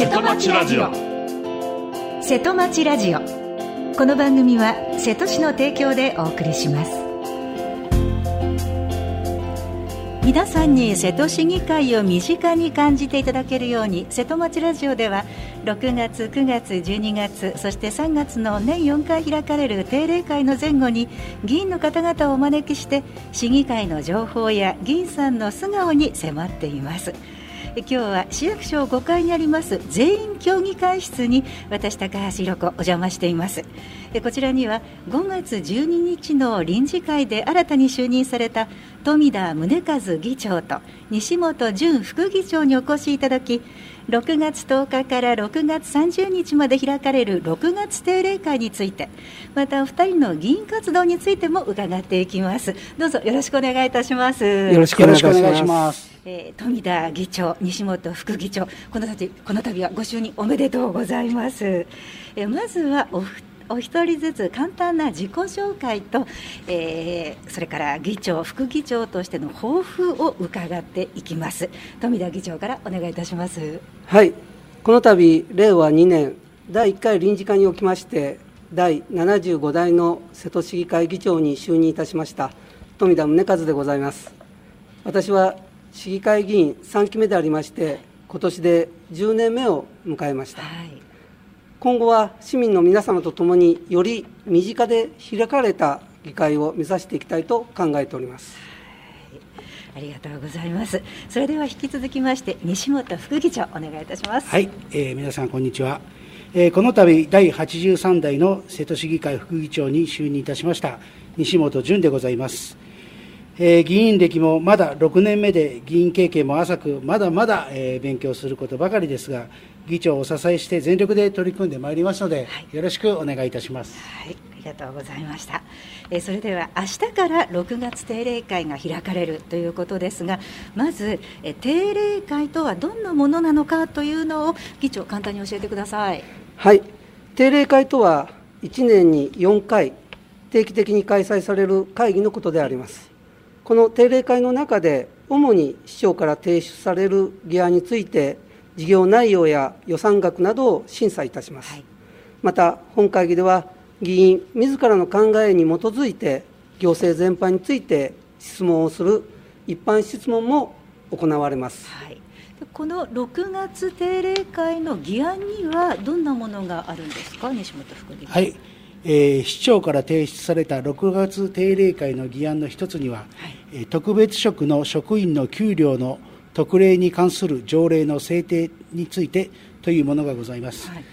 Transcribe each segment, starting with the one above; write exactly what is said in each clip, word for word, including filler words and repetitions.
瀬戸町ラジオ。瀬戸町ラジオ、この番組は瀬戸市の提供でお送りします。皆さんに瀬戸市議会を身近に感じていただけるように、瀬戸町ラジオではろくがつ、くがつ、じゅうにがつ、そしてさんがつの年よんかい開かれる定例会の前後に議員の方々をお招きして市議会の情報や議員さんの素顔に迫っています。今日は市役所ごかいにあります全員協議会室に私高橋ひろ子お邪魔しています。こちらにはごがつじゅうににちの臨時会で新たに就任された富田宗和議長と西本淳副議長にお越しいただき、ろくがつとおかからろくがつさんじゅうにちまで開かれるろくがつ定例会について、またお二人の議員活動についても伺っていきます。どうぞよろしくお願いいたします。 よろしくお願いします。 えー、富田議長、西本副議長、この度、この度はご就任おめでとうございます。えー、まずはおお一人ずつ簡単な自己紹介と、えー、それから議長、副議長としての抱負を伺っていきます。富田議長からお願いいたします。 はい、この度れいわにねんだいいっかい臨時会におきましてだいななじゅうごだいの瀬戸市議会議長に就任いたしました富田宗和でございます。私は市議会議員さんきめでありまして、今年でじゅうねんめを迎えました。はい、今後は市民の皆様とともにより身近で開かれた議会を目指していきたいと考えております。 はい、ありがとうございます。それでは引き続きまして西本副議長お願いいたします。 はい、えー、皆さんこんにちは。えー、この度だいはちじゅうさんだいの瀬戸市議会副議長に就任いたしました西本淳でございます。えー、議員歴もまだろくねんめで、議員経験も浅く、まだまだ、えー、勉強することばかりですが、議長をお支えして全力で取り組んでまいりますので、はい、よろしくお願いいたします。 はい、ありがとうございました。えー、それでは明日からろくがつ定例会が開かれるということですが、まず、えー、定例会とはどんなものなのかというのを議長簡単に教えてください。 はい、定例会とはいちねんによんかい定期的に開催される会議のことであります。この定例会の中で主に市長から提出される議案について事業内容や予算額などを審査いたします。はい、また本会議では議員自らの考えに基づいて行政全般について質問をする一般質問も行われます。はい、 このろくがつ定例会の議案にはどんなものがあるんですか、西本副議長。 はい、えー、市長から提出されたろくがつ定例会の議案の一つには、はい、特別職の職員の給料の特例に関する条例の制定についてというものがございます。はい、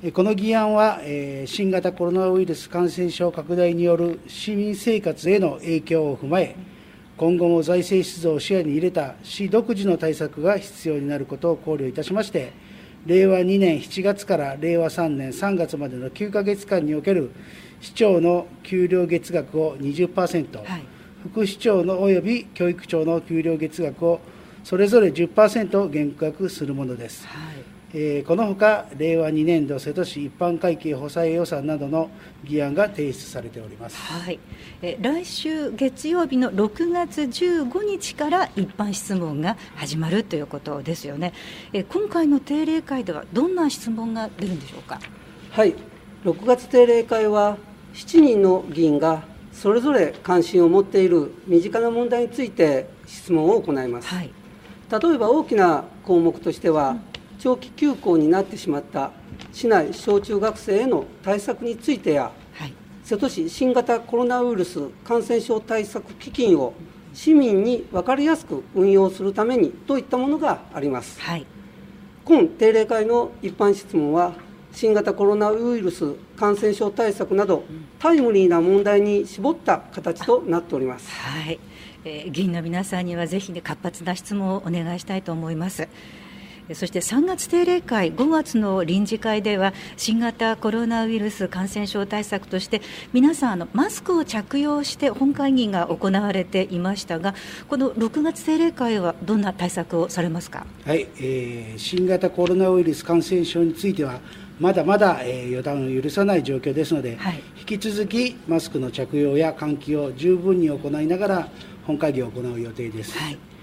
この議案は、えー、新型コロナウイルス感染症拡大による市民生活への影響を踏まえ、今後も財政出動を視野に入れた市独自の対策が必要になることを考慮いたしまして、れいわにねんしちがつかられいわさんねんさんがつまでのきゅうかげつかんにおける市長の給料月額を にじゅっパーセント、はい、副市長のおよび教育長の給料月額をそれぞれ じゅっパーセント 減額するものです。はい、えー、このほかれいわにねんど瀬戸市一般会計補正予算などの議案が提出されております。 はい、え来週月曜日のろくがつじゅうごにちから一般質問が始まるということですよね。え今回の定例会ではどんな質問が出るんでしょうか。 はい、ろくがつ定例会はしちにんの議員がそれぞれ関心を持っている身近な問題について質問を行います。はい、例えば大きな項目としては、うん、長期休校になってしまった市内小中学生への対策についてや、はい、瀬戸市新型コロナウイルス感染症対策基金を市民に分かりやすく運用するためにといったものがあります。はい、今定例会の一般質問は新型コロナウイルス感染症対策など、うん、タイムリーな問題に絞った形となっております。 はい、えー、議員の皆さんにはぜひ、ね、活発な質問をお願いしたいと思います。そしてさんがつ定例会、ごがつの臨時会では新型コロナウイルス感染症対策として皆さんあのマスクを着用して本会議が行われていましたが、このろくがつ定例会はどんな対策をされますか。 はい、えー、新型コロナウイルス感染症についてはまだまだ、えー、予断を許さない状況ですので、はい、引き続きマスクの着用や換気を十分に行いながら本会議を行う予定です。はい、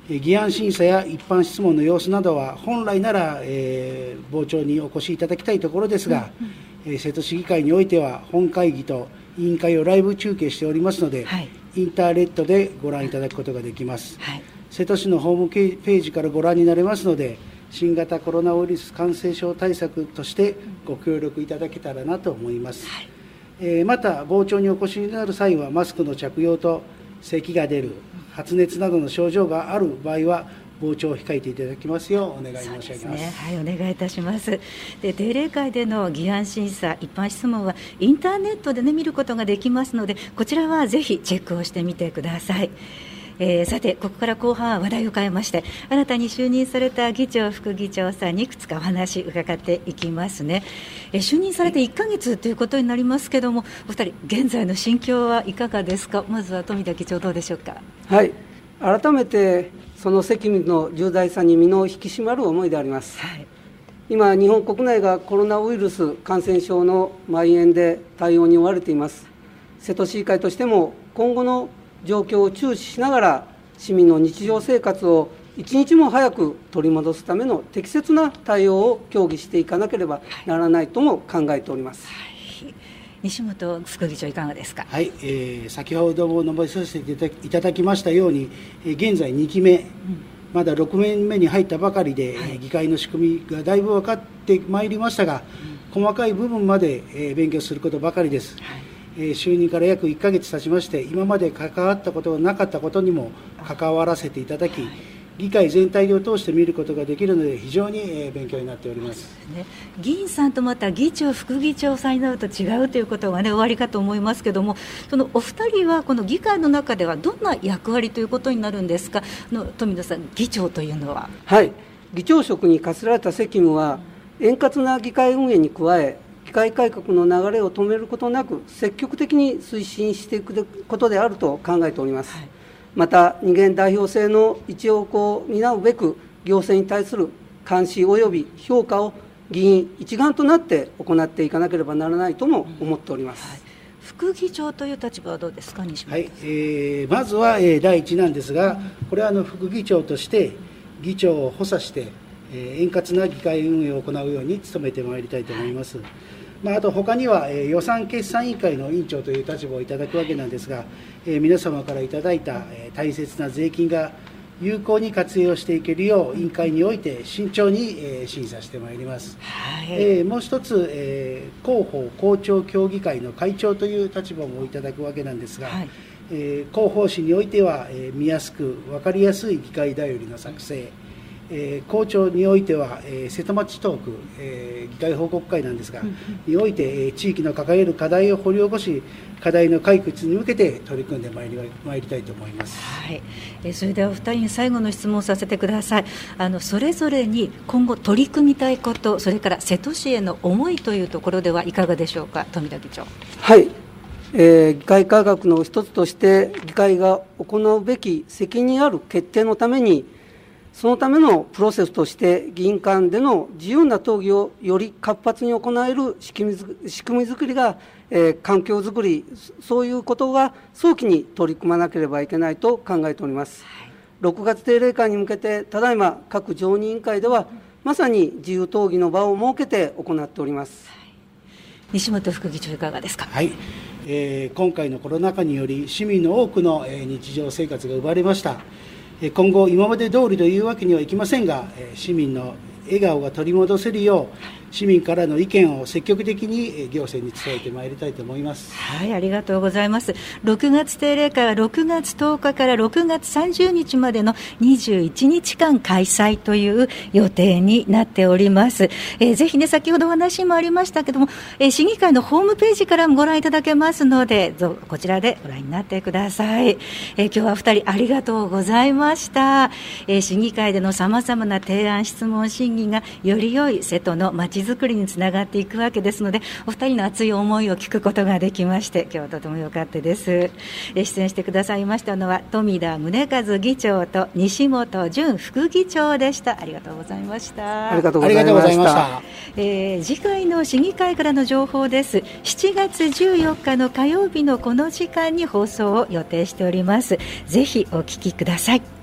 議案審査や一般質問の様子などは本来なら、えー、傍聴にお越しいただきたいところですが、うんうんえー、瀬戸市議会においては本会議と委員会をライブ中継しておりますので、はい、インターネットでご覧いただくことができます、はい、瀬戸市のホームページからご覧になれますので、新型コロナウイルス感染症対策としてご協力いただけたらなと思います、はいえー、また傍聴にお越しになる際はマスクの着用と咳が出る、発熱などの症状がある場合は傍聴を控えていただきますようお願い申し上げます。 ね、はい、お願いいたします。で、定例会での議案審査、一般質問はインターネットで、ね、見ることができますので、こちらはぜひチェックをしてみてください。えー、さて、ここから後半は話題を変えまして、新たに就任された議長、副議長さんにいくつかお話伺っていきますね。えー、就任されていっかげつということになりますけれども、お二人現在の心境はいかがですか。まずは富田議長、どうでしょうか。 はい、改めてその責務の重大さに身の引き締まる思いであります、はい、今日本国内がコロナウイルス感染症の蔓延で対応に追われています。瀬戸市議会としても今後の状況を注視しながら市民の日常生活を一日も早く取り戻すための適切な対応を協議していかなければならないとも考えております、はい、 西本副議長いかがですか。 はい、えー、先ほども述べさせていただきましたように、えー、現在にきめ、うん、まだろくねんめに入ったばかりで、はい、議会の仕組みがだいぶ分かってまいりましたが、うん、細かい部分まで、えー、勉強することばかりです、はいえー、就任から約いっかげつ経ちまして、今まで関わったことがなかったことにも関わらせていただき、はい、議会全体を通して見ることができるので非常に、えー、勉強になっております、 ね、議員さんとまた議長、副議長さんになると違うということが、ね、終わりかと思いますけれども、そのお二人はこの議会の中ではどんな役割ということになるんですか。の富田さん、議長というのは。 はい、議長職に課せられた責務は円滑な議会運営に加え、議会改革の流れを止めることなく積極的に推進していくことであると考えております、はい、また二元代表制の一翼を担うべく行政に対する監視及び評価を議員一丸となって行っていかなければならないとも思っております、うんはい、 副議長という立場はどうですか。西本さん。 はい、えー、まずは、えー、第一なんですが、これはあの副議長として議長を補佐してえー、円滑な議会運営を行うように努めてまいりたいと思います、まあ、あと他には、えー、予算決算委員会の委員長という立場をいただくわけなんですが、えー、皆様からいただいた、えー、大切な税金が有効に活用していけるよう委員会において慎重に、えー、審査してまいります、はいえー、もう一つ、えー、広報公聴協議会の会長という立場もいただくわけなんですが、はいえー、広報誌においては、えー、見やすく分かりやすい議会だよりの作成、えー、公聴においては、えー、瀬戸町トーク、えー、議会報告会なんですが、うんうん、において、えー、地域の抱える課題を掘り起こし、課題の解決に向けて取り組んでまいり、まいりたいと思います、 はいえー、それではお二人に最後の質問をさせてください。あのそれぞれに今後取り組みたいこと、それから瀬戸市への思いというところではいかがでしょうか。富田議長。 はい、えー、議会改革の一つとして議会が行うべき責任ある決定のために、そのためのプロセスとして議員間での自由な討議をより活発に行える仕組み、仕組み作りが、えー、環境づくり、そういうことが早期に取り組まなければいけないと考えております、はい、ろくがつ定例会に向けてただいま各常任委員会ではまさに自由討議の場を設けて行っております、はい、 西本副議長いかがですか。 はい、えー、今回のコロナ禍により市民の多くの、えー、日常生活が奪われました。今後今まで通りというわけにはいきませんが、市民の笑顔が取り戻せるよう市民からの意見を積極的に行政に伝えてまいりたいと思います。 はい、ありがとうございます。ろくがつ定例会はろくがつとおかからろくがつさんじゅうにちまでのにじゅういちにちかん開催という予定になっております。えー、ぜひね、先ほどお話もありましたけども、えー、市議会のホームページからもご覧いただけますので、どこちらでご覧になってください。えー、今日はお二人ありがとうございました。えー、市議会でのさまざまな提案質問審議がより良い瀬戸のまちづくりにつながっていくわけですので、お二人の熱い思いを聞くことができまして、今日はとても良かったです。えー、出演してくださいましたのは富田宗和議長と西本淳副議長でした。ありがとうございました。 ありがとうございました。 えー、次回の市議会からの情報です。しちがつじゅうよっかの火曜日のこの時間に放送を予定しております。ぜひお聞きください。